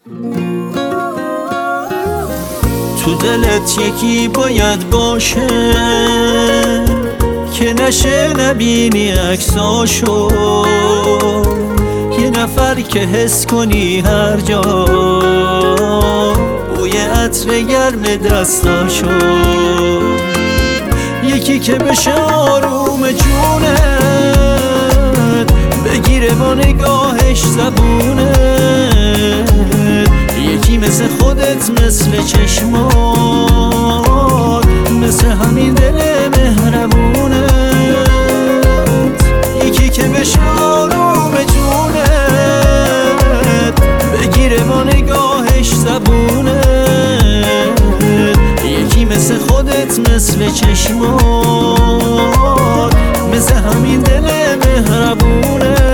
تو دلت یکی باید باشه که نشه نبینی عکساشو، یه نفر که حس کنی هر جا بوی عطر گرم دستاشو، یکی که بشه آروم جونت بگیره با نگاهش زبونت، یکی مثل خودت مثل چشمات مثل همین دل مهربونت، یکی که بشه آروم جونت بگیره با نگاهش زبونت، یکی مثل خودت مثل چشمات مثل همین دل مهربونت.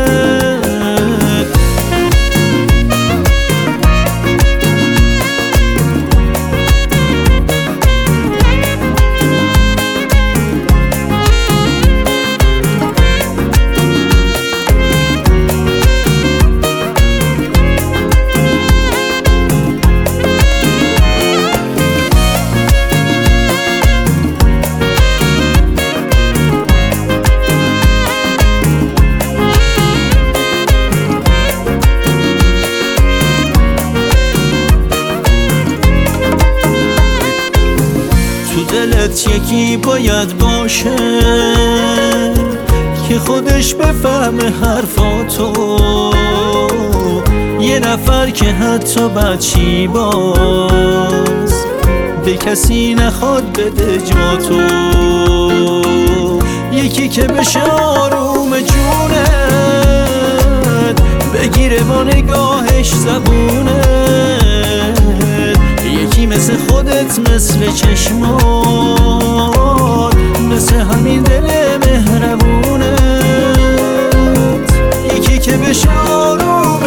دلت یکی باید باشه که خودش بفهمه حرفاتو، یه نفر که حتی بچی باز به کسی نخواد بده جاتو، یکی که بشه آروم جونت بگیره با نگاهش زبونت، یکی مثل خودت مثل چشمات مثل همین دل مهربونت، یکی که بشه آروم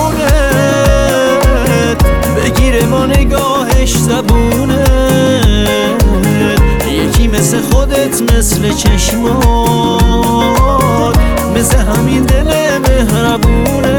جونت بگیره با نگاهش زبونت، یکی مثل خودت مثل چشمات مثل همین دل مهربونت.